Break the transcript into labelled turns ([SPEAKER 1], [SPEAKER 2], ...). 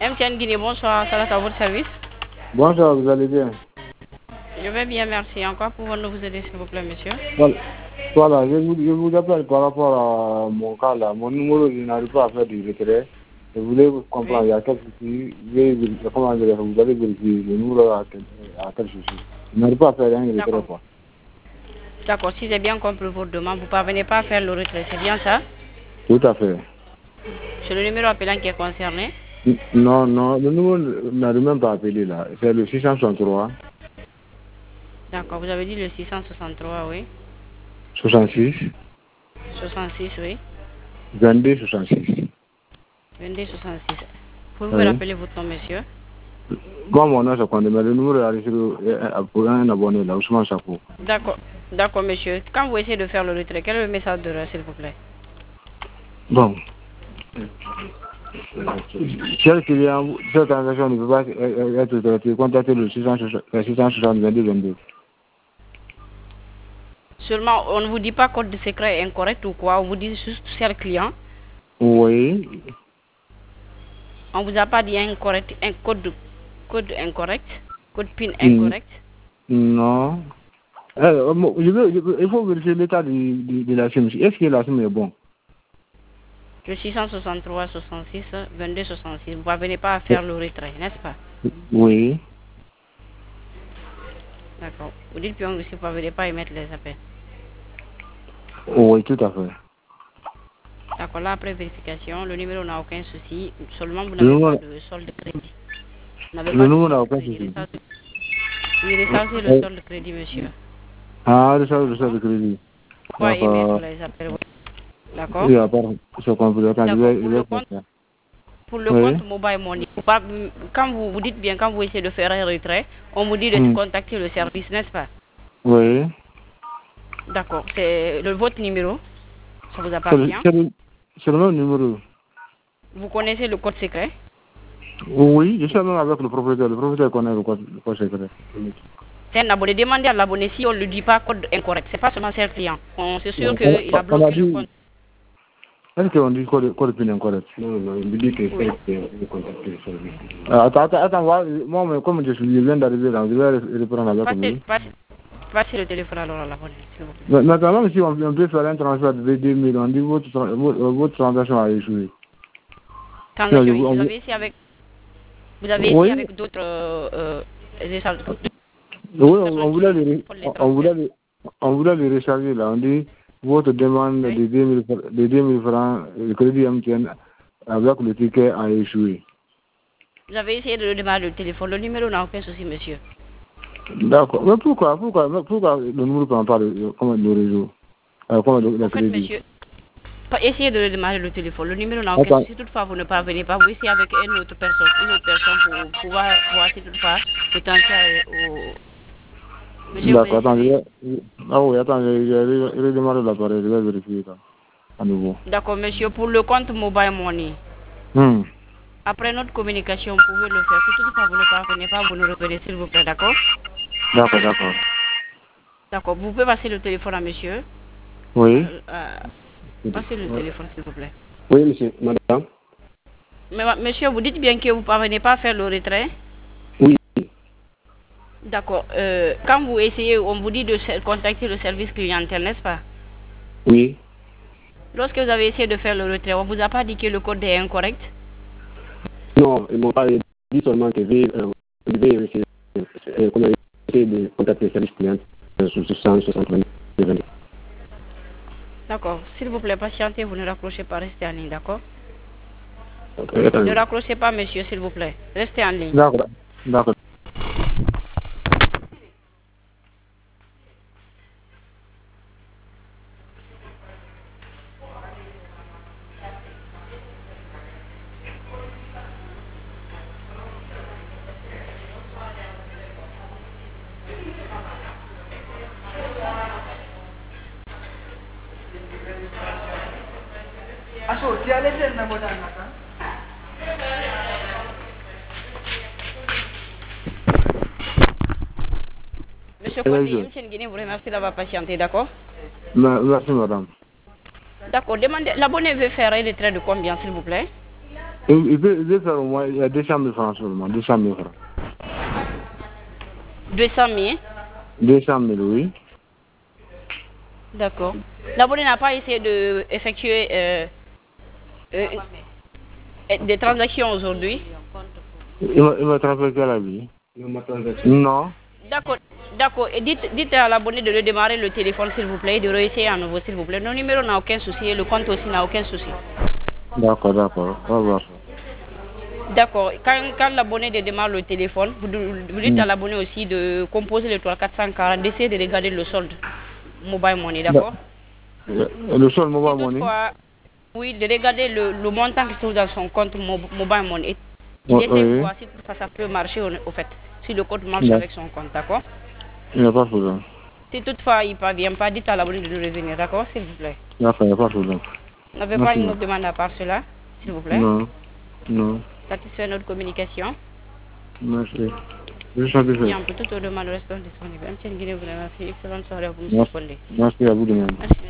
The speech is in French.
[SPEAKER 1] MTN Guinée, bonsoir, Salat à votre service.
[SPEAKER 2] Bonsoir, vous allez bien?
[SPEAKER 1] Je vais bien, merci. Encore pouvons-nous vous aider, s'il vous plaît, monsieur?
[SPEAKER 2] Voilà, je vous appelle par rapport à mon cas là. Mon numéro, je n'arrive pas à faire du retrait. Je voulais vous comprendre,
[SPEAKER 1] Oui.
[SPEAKER 2] il y a quelques soucis. Comment dire, vous allez vérifier le numéro à quel souci. Je n'arrive pas à faire un retrait, quoi.
[SPEAKER 1] D'accord, si j'ai bien compris votre demande, vous ne parvenez pas à faire le retrait, c'est bien ça?
[SPEAKER 2] Tout à fait.
[SPEAKER 1] C'est le numéro appelant qui est concerné?
[SPEAKER 2] Non, le numéro n'arrive même pas appelé là. C'est le 663.
[SPEAKER 1] D'accord, vous avez dit le 663, oui.
[SPEAKER 2] 66.
[SPEAKER 1] 66, oui.
[SPEAKER 2] 22 66.
[SPEAKER 1] 22 66. Vous pouvez
[SPEAKER 2] Oui.
[SPEAKER 1] rappeler votre nom, monsieur?
[SPEAKER 2] Moi, mon nom, c'est Condé, mais le numéro est arrivé pour un abonné là, Ousmane Chapeau.
[SPEAKER 1] D'accord, monsieur. Quand vous essayez de faire le retrait, quel est le message d'erreur, s'il vous plaît?
[SPEAKER 2] Bon. Cher client, cette transaction ne peut pas être traitée. Contactez le 660 22 22.
[SPEAKER 1] Seulement, on ne vous dit pas code de secret incorrect ou quoi? On vous dit juste cher client.
[SPEAKER 2] Oui.
[SPEAKER 1] On vous a pas dit incorrect, un code incorrect, code PIN incorrect.
[SPEAKER 2] Non. Il faut vérifier l'état de la SIM. Est-ce que la SIM est bon?
[SPEAKER 1] Le 663 66 22 66. Vous ne parvenez pas à faire le retrait, n'est-ce pas?
[SPEAKER 2] Oui.
[SPEAKER 1] D'accord. Vous dites que vous ne parvenez pas à émettre les appels.
[SPEAKER 2] Oui, tout à fait.
[SPEAKER 1] D'accord, là, après vérification, le numéro n'a aucun souci. Seulement, vous n'avez pas de solde de crédit. Vous n'avez
[SPEAKER 2] Le
[SPEAKER 1] pas de
[SPEAKER 2] numéro n'a
[SPEAKER 1] solde de
[SPEAKER 2] aucun
[SPEAKER 1] crédit.
[SPEAKER 2] souci.
[SPEAKER 1] Oui, ressentez le solde de crédit, monsieur.
[SPEAKER 2] Ah, le solde de crédit.
[SPEAKER 1] Pas émettre
[SPEAKER 2] D'accord.
[SPEAKER 1] les appels. D'accord?
[SPEAKER 2] Oui, pardon. Je comprends.
[SPEAKER 1] D'accord.
[SPEAKER 2] Faire.
[SPEAKER 1] Pour le
[SPEAKER 2] Oui.
[SPEAKER 1] compte Mobile Money, quand vous dites bien, quand vous essayez de faire un retrait, on vous dit de contacter le service, n'est-ce pas?
[SPEAKER 2] Oui.
[SPEAKER 1] D'accord. C'est votre numéro. Ça vous appartient.
[SPEAKER 2] C'est le même numéro.
[SPEAKER 1] Vous connaissez le code secret?
[SPEAKER 2] Oui, je suis même avec le propriétaire. Le propriétaire connaît le code secret.
[SPEAKER 1] C'est un abonné. Demandez à l'abonné si on ne lui dit pas code incorrect. C'est pas seulement ser client. C'est sûr qu'il a bloqué le compte.
[SPEAKER 2] Est-ce qu'on dit code PIN incorrect? Non, il dit que c'est contacter le service. Attends, moi, comme je viens d'arriver là, je vais reprendre avec lui.
[SPEAKER 1] Passez le téléphone alors à l'abonné, s'il vous plaît.
[SPEAKER 2] Maintenant, si on peut faire un transfert de 2 000, on dit votre transaction a échoué.
[SPEAKER 1] Transaction, vous avez essayé avec d'autres échanges.
[SPEAKER 2] Oui, on voulait les recharger là. On dit votre demande de 2 000 francs, le crédit MTN avec le ticket a échoué.
[SPEAKER 1] Vous avez essayé de démarrer le téléphone. Le numéro n'a aucun souci, monsieur.
[SPEAKER 2] D'accord. Mais pourquoi le numéro ne prend pas le réseau?
[SPEAKER 1] En fait, monsieur, essayez de démarrer le téléphone. Le numéro n'a aucun souci. Si toutefois vous ne parvenez pas, vous essayez avec une autre personne pour pouvoir voir si toutefois le temps Monsieur,
[SPEAKER 2] d'accord, attends, je vais démarrer l'appareil, je vais vérifier ça à nouveau.
[SPEAKER 1] D'accord, monsieur, pour le compte Mobile Money. Après notre communication, vous pouvez le faire. Si toutefois vous ne parvenez pas, vous nous reprenez, s'il vous plaît, d'accord?
[SPEAKER 2] D'accord.
[SPEAKER 1] D'accord, vous pouvez passer le téléphone à monsieur.
[SPEAKER 2] Oui.
[SPEAKER 1] Passez le téléphone, s'il vous plaît.
[SPEAKER 2] Oui, monsieur, madame.
[SPEAKER 1] Mais monsieur, vous dites bien que vous ne parvenez pas à faire le retrait?
[SPEAKER 2] Oui.
[SPEAKER 1] D'accord. Quand vous essayez, on vous dit de contacter le service clientèle, n'est-ce pas?
[SPEAKER 2] Oui.
[SPEAKER 1] Lorsque vous avez essayé de faire le retrait, on ne vous a pas dit que le code est incorrect?
[SPEAKER 2] Non, ils ne m'ont pas dit seulement que je vais essayer de contacter le service client sur 660.
[SPEAKER 1] D'accord. S'il vous plaît, patientez, vous ne raccrochez pas, restez en ligne, d'accord?
[SPEAKER 2] Ne
[SPEAKER 1] raccrochez pas, monsieur, s'il vous plaît. Restez en ligne.
[SPEAKER 2] D'accord.
[SPEAKER 1] Monsieur Condé, M. Guinée vous remercie d'avoir patienté, d'accord?
[SPEAKER 2] Merci, madame.
[SPEAKER 1] D'accord. L'abonné veut faire un retrait de combien, s'il vous plaît?
[SPEAKER 2] Il peut faire au moins 200 000 francs seulement, 200 000 francs.
[SPEAKER 1] 200 000?
[SPEAKER 2] 200 000, oui.
[SPEAKER 1] D'accord. L'abonné n'a pas essayé d'effectuer des transactions aujourd'hui?
[SPEAKER 2] Il m'a transféré la vie. Non.
[SPEAKER 1] D'accord. Et dites à l'abonné de redémarrer le téléphone, s'il vous plaît, et de réessayer à nouveau, s'il vous plaît. Le numéro n'a aucun souci et le compte aussi n'a aucun souci.
[SPEAKER 2] D'accord. Au revoir.
[SPEAKER 1] D'accord. Quand l'abonné démarre le téléphone, vous dites à l'abonné aussi de composer le 440, d'essayer de regarder le solde mobile money, d'accord?
[SPEAKER 2] Le solde mobile money?
[SPEAKER 1] Oui, de regarder le montant qui se trouve dans son compte mobile money. Il essaie de voir si ça peut marcher au fait, si le compte marche avec son compte, d'accord?
[SPEAKER 2] Il n'y a pas de problème.
[SPEAKER 1] Si toutefois il ne parvient pas, dites à l'abonné de revenir, d'accord, s'il vous plaît?
[SPEAKER 2] D'accord, il n'y a pas de problème.
[SPEAKER 1] Vous n'avez pas une autre demande à part cela, s'il vous plaît?
[SPEAKER 2] Non.
[SPEAKER 1] Satisfait notre communication?
[SPEAKER 2] Merci. Je suis satisfait.
[SPEAKER 1] Bien, pour toute demande, restons disponibles. Excellente soirée à vous, M. Condé.
[SPEAKER 2] Merci à vous de même.
[SPEAKER 1] Merci.